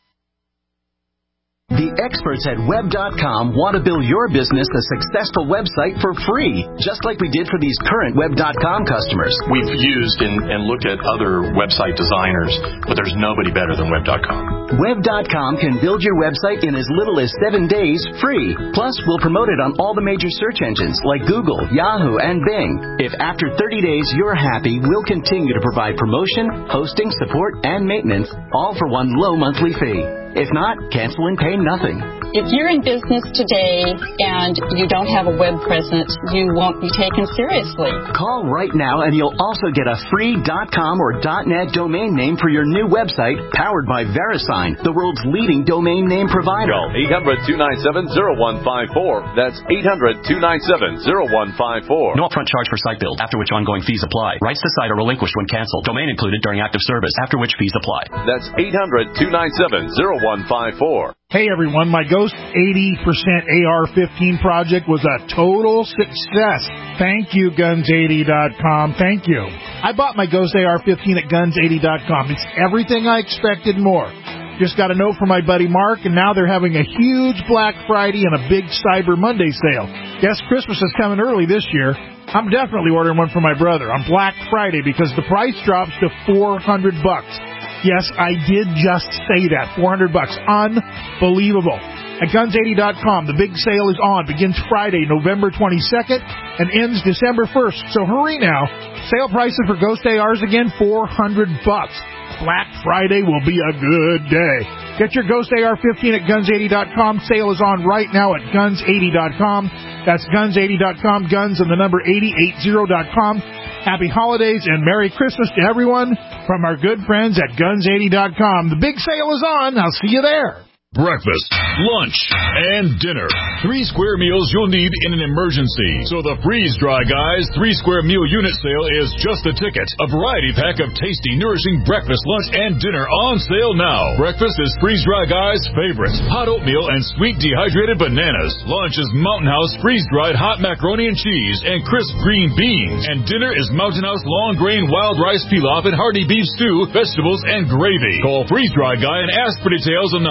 The experts at web dot com want to build your business a successful website for free, just like we did for these current web dot com customers. We've used and, and looked at other website designers, but there's nobody better than web dot com. web dot com can build your website in as little as seven days free. Plus, we'll promote it on all the major search engines like Google, Yahoo, and Bing. If after thirty days you're happy, we'll continue to provide promotion, hosting, support, and maintenance, all for one low monthly fee. If not, cancel and pay nothing. If you're in business today and you don't have a web presence, you won't be taken seriously. Call right now and you'll also get a free .com or .net domain name for your new website powered by VeriSign, the world's leading domain name provider. Call eight hundred, two nine seven, zero one five four. That's eight hundred, two nine seven, zero one five four. No upfront charge for site build, after which ongoing fees apply. Rights to site are relinquished when canceled. Domain included during active service, after which fees apply. That's eight hundred, two nine seven, zero one five four. Hey everyone, my Ghost eighty percent A R fifteen project was a total success. Thank you, guns eighty dot com. Thank you. I bought my Ghost A R fifteen at guns eighty dot com. It's everything I expected more. Just got a note from my buddy Mark, and now they're having a huge Black Friday and a big Cyber Monday sale. Guess Christmas is coming early this year. I'm definitely ordering one for my brother on Black Friday because the price drops to four hundred bucks. Yes, I did just say that. four hundred bucks. Unbelievable. At guns eighty dot com, the big sale is on. Begins Friday, November twenty-second, and ends December first. So hurry now. Sale prices for Ghost A Rs again, four hundred bucks. Black Friday will be a good day. Get your Ghost A R fifteen at guns eighty dot com. Sale is on right now at guns eighty dot com. That's guns eighty dot com. Guns and the number eighty eighty dot com. Happy holidays and Merry Christmas to everyone from our good friends at guns eighty dot com. The big sale is on. I'll see you there. Breakfast, lunch, and dinner. Three square meals you'll need in an emergency. So the Freeze Dry Guys three square meal unit sale is just the ticket. A variety pack of tasty, nourishing breakfast, lunch, and dinner on sale now. Breakfast is Freeze Dry Guys' favorite. Hot oatmeal and sweet dehydrated bananas. Lunch is Mountain House freeze-dried hot macaroni and cheese and crisp green beans. And dinner is Mountain House long grain wild rice pilaf and hearty beef stew, vegetables, and gravy. Call Freeze Dry Guy and ask for details on the one hundred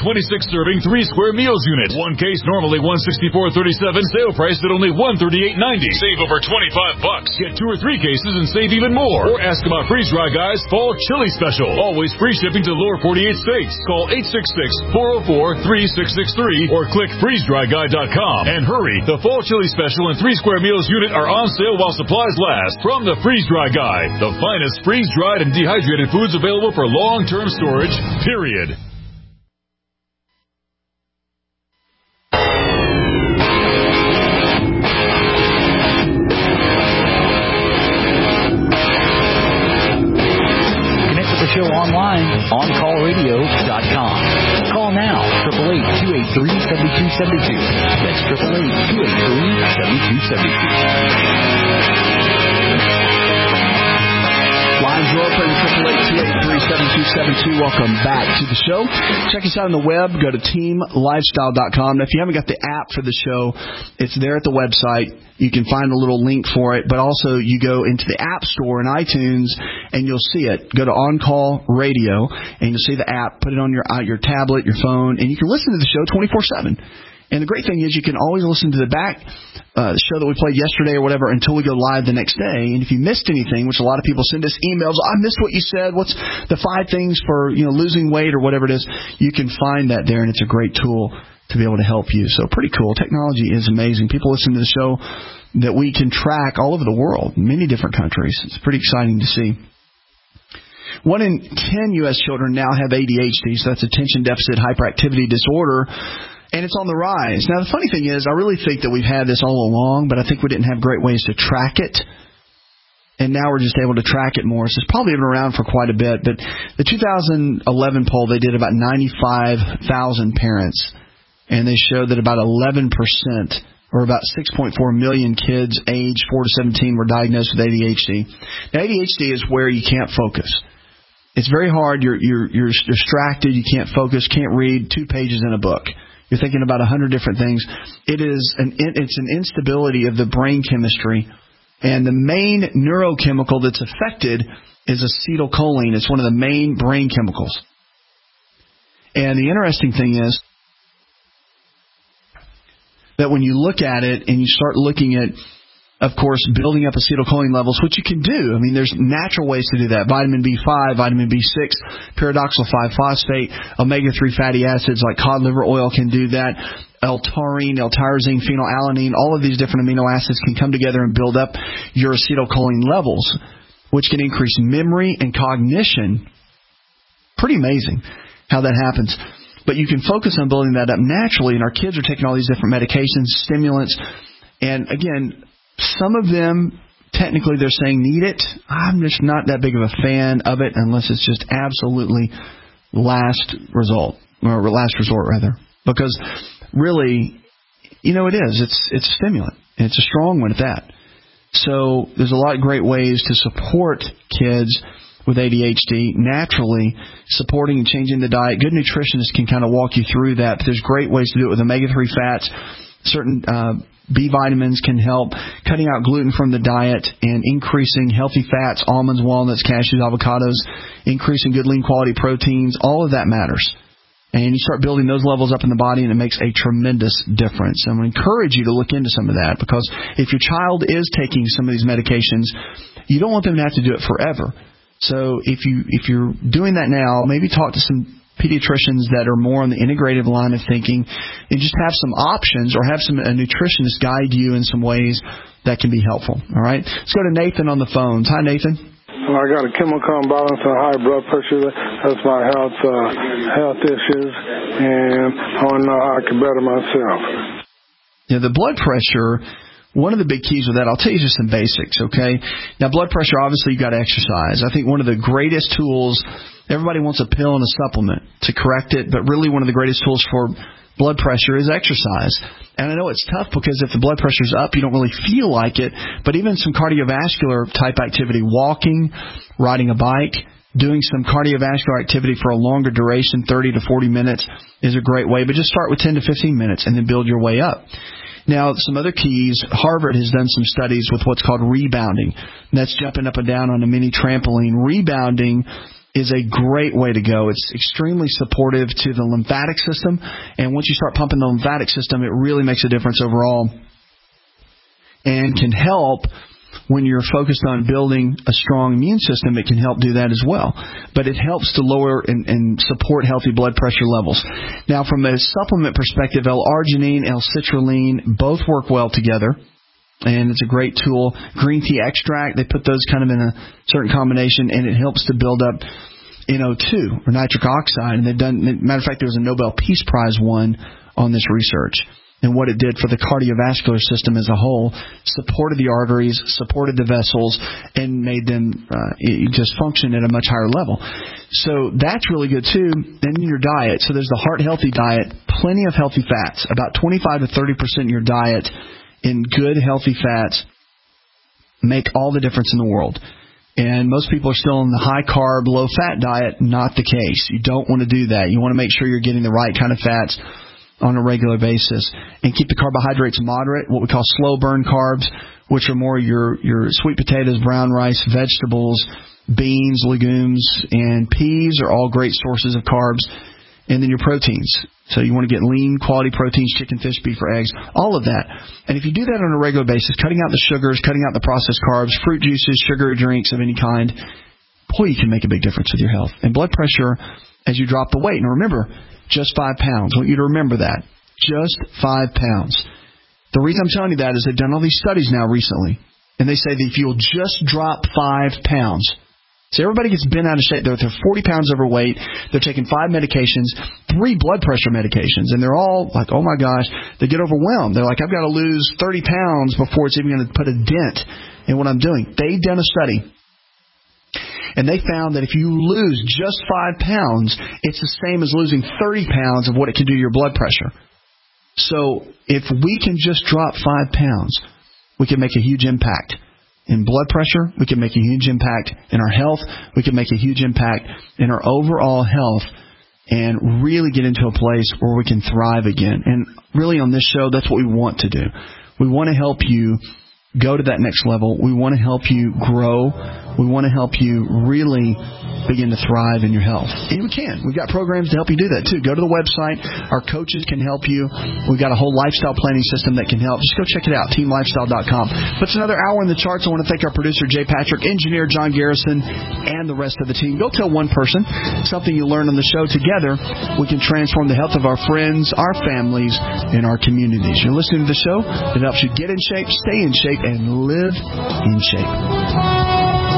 twenty-six serving, three square meals unit. One case normally one sixty-four thirty-seven, sale price at only one thirty-eight ninety. Save over twenty-five bucks. Get two or three cases and save even more. Or ask about Freeze Dry Guy's Fall Chili Special. Always free shipping to the lower forty-eight states. Call eight six six, four oh four, three six six three or click freeze dry guy dot com. And hurry, the Fall Chili Special and three square meals unit are on sale while supplies last. From the Freeze Dry Guy, the finest freeze-dried and dehydrated foods available for long-term storage, period. Connect with the show online, on call radio dot com. Call now, eight eight eight, two eight three, seven two seven two. That's eight eight eight, two eight three, seven two seven two. Lines are open, eight eight eight, two eight three, seven two seven two. Welcome back to the show. Check us out on the web. Go to team lifestyle dot com. Now, if you haven't got the app for the show, it's there at the website. You can find a little link for it, but also you go into the App Store in iTunes and you'll see it. Go to On Call Radio and you'll see the app. Put it on your uh, your tablet, your phone, and you can listen to the show twenty-four seven. And the great thing is you can always listen to the back uh, show that we played yesterday or whatever until we go live the next day. And if you missed anything, which a lot of people send us emails, I missed what you said. What's the five things for, you know, losing weight or whatever it is? You can find that there, and it's a great tool to be able to help you. So pretty cool. Technology is amazing. People listen to the show that we can track all over the world, many different countries. It's pretty exciting to see. One in ten U S children now have A D H D, so that's attention deficit hyperactivity disorder. And it's on the rise. Now, the funny thing is, I really think that we've had this all along, but I think we didn't have great ways to track it. And now we're just able to track it more. So it's probably been around for quite a bit. But the two thousand eleven poll, they did about ninety-five thousand parents. And they showed that about eleven percent, or about six point four million kids aged four to seventeen were diagnosed with A D H D. Now, A D H D is where you can't focus. It's very hard. You're, you're, you're distracted. You can't focus, can't read two pages in a book. You're thinking about a hundred different things. It is an it's an instability of the brain chemistry, and the main neurochemical that's affected is acetylcholine. It's one of the main brain chemicals. And the interesting thing is that when you look at it and you start looking at, of course, building up acetylcholine levels, which you can do. I mean, there's natural ways to do that. Vitamin B five, vitamin B six, pyridoxal five phosphate, omega three fatty acids like cod liver oil can do that. L-taurine, L-tyrosine, phenylalanine, all of these different amino acids can come together and build up your acetylcholine levels, which can increase memory and cognition. Pretty amazing how that happens. But you can focus on building that up naturally, and our kids are taking all these different medications, stimulants, and again, some of them, technically, they're saying need it. I'm just not that big of a fan of it unless it's just absolutely last result, or last resort, rather. Because really, you know, it is. It's it's a stimulant, and it's a strong one at that. So there's a lot of great ways to support kids with A D H D naturally, supporting and changing the diet. Good nutritionists can kind of walk you through that. But there's great ways to do it with omega three fats, certain uh B vitamins can help, cutting out gluten from the diet and increasing healthy fats, almonds, walnuts, cashews, avocados, increasing good lean quality proteins. All of that matters. And you start building those levels up in the body, and it makes a tremendous difference. I'm going to encourage you to look into some of that, because if your child is taking some of these medications, you don't want them to have to do it forever. So if you if you're doing that now, maybe talk to some pediatricians that are more on the integrative line of thinking, and just have some options, or have some a nutritionist guide you in some ways that can be helpful. All right, let's go to Nathan on the phones. Hi, Nathan. Well, I got a chemical imbalance and high blood pressure. That's my health uh, health issues, and I want to know how I can better myself. Yeah, the blood pressure. One of the big keys with that, I'll tell you just some basics, okay? Now, blood pressure, obviously, you've got to exercise. I think one of the greatest tools, everybody wants a pill and a supplement to correct it, but really one of the greatest tools for blood pressure is exercise. And I know it's tough because if the blood pressure's up, you don't really feel like it, but even some cardiovascular type activity, walking, riding a bike, doing some cardiovascular activity for a longer duration, thirty to forty minutes, is a great way. But just start with ten to fifteen minutes and then build your way up. Now, some other keys, Harvard has done some studies with what's called rebounding. And that's jumping up and down on a mini trampoline. Rebounding is a great way to go. It's extremely supportive to the lymphatic system, and once you start pumping the lymphatic system, it really makes a difference overall and can help when you're focused on building a strong immune system. It can help do that as well. But it helps to lower and, and support healthy blood pressure levels. Now, from a supplement perspective, L-arginine, L-citrulline both work well together. And it's a great tool. Green tea extract, they put those kind of in a certain combination, and it helps to build up N O two, or nitric oxide. And they've done, matter of fact, there was a Nobel Peace Prize won on this research and what it did for the cardiovascular system as a whole. Supported the arteries, supported the vessels, and made them uh, just function at a much higher level. So that's really good too. Then your diet. So there's the heart healthy diet, plenty of healthy fats, about twenty-five to thirty percent of your diet in good, healthy fats make all the difference in the world. And most people are still in the high-carb, low-fat diet. Not the case. You don't want to do that. You want to make sure you're getting the right kind of fats on a regular basis. And keep the carbohydrates moderate, what we call slow-burn carbs, which are more your, your sweet potatoes, brown rice, vegetables, beans, legumes, and peas are all great sources of carbs. And then your proteins. So you want to get lean, quality proteins, chicken, fish, beef, or eggs, all of that. And if you do that on a regular basis, cutting out the sugars, cutting out the processed carbs, fruit juices, sugary drinks of any kind, boy, you can make a big difference with your health. And blood pressure as you drop the weight. Now remember, just five pounds. I want you to remember that. Just five pounds. The reason I'm telling you that is they've done all these studies now recently. And they say that if you'll just drop five pounds, so everybody gets bent out of shape. They're, they're forty pounds overweight. They're taking five medications, three blood pressure medications, and they're all like, oh, my gosh, they get overwhelmed. They're like, I've got to lose thirty pounds before it's even going to put a dent in what I'm doing. They've done a study, and they found that if you lose just five pounds, it's the same as losing thirty pounds of what it can do to your blood pressure. So if we can just drop five pounds, we can make a huge impact. In blood pressure, we can make a huge impact. In our health, we can make a huge impact in our overall health and really get into a place where we can thrive again. And really on this show, that's what we want to do. We want to help you go to that next level. We want to help you grow. We want to help you really begin to thrive in your health. And we can. We've got programs to help you do that, too. Go to the website. Our coaches can help you. We've got a whole lifestyle planning system that can help. Just go check it out, team lifestyle dot com. But it's another hour in the charts. I want to thank our producer, Jay Patrick, engineer John Garrison, and the rest of the team. Go tell one person something you learned on the show. Together, we can transform the health of our friends, our families, and our communities. You're listening to the show that helps you get in shape, stay in shape, and live in shape.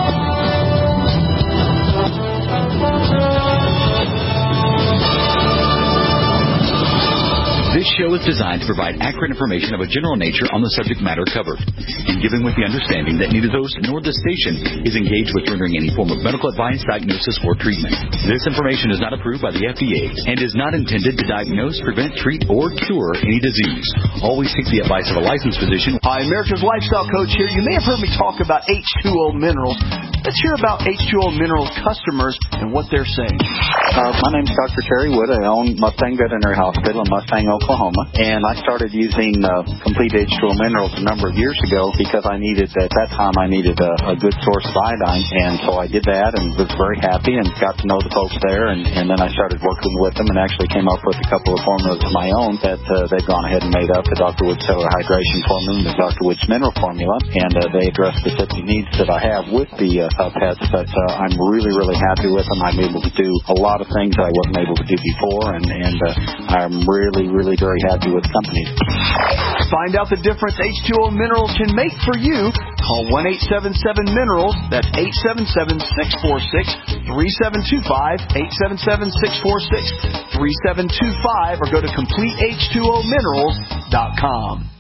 This show is designed to provide accurate information of a general nature on the subject matter covered, and given with the understanding that neither host nor the station is engaged with rendering any form of medical advice, diagnosis, or treatment. This information is not approved by the F D A and is not intended to diagnose, prevent, treat, or cure any disease. Always seek the advice of a licensed physician. Hi, America's Lifestyle Coach here. You may have heard me talk about H two O Minerals. Let's hear about H two O Minerals customers and what they're saying. Uh, my name's Doctor Terry Wood. I own Mustang Veterinary Hospital in Mustang, Oklahoma. And I started using uh, Complete H two O Minerals a number of years ago because I needed, at that time, I needed a, a good source of iodine. And so I did that and was very happy and got to know the folks there. And, and then I started working with them and actually came up with a couple of formulas of my own that uh, they've gone ahead and made up, the Doctor Wood Cellular Hydration Formula and the Doctor Woods Mineral Formula. And uh, they address specific needs that I have with the uh, uh, pets. But uh, I'm really, really happy with them. I'm able to do a lot of things that I wasn't able to do before. And, and uh, I'm really, really very happy with companies. Find out the difference H two O Minerals can make for you. Call one eight seven seven minerals. That's eight seven seven, six four six, three seven two five, eight seven seven, six four six, three seven two five, or go to complete H two O minerals dot com.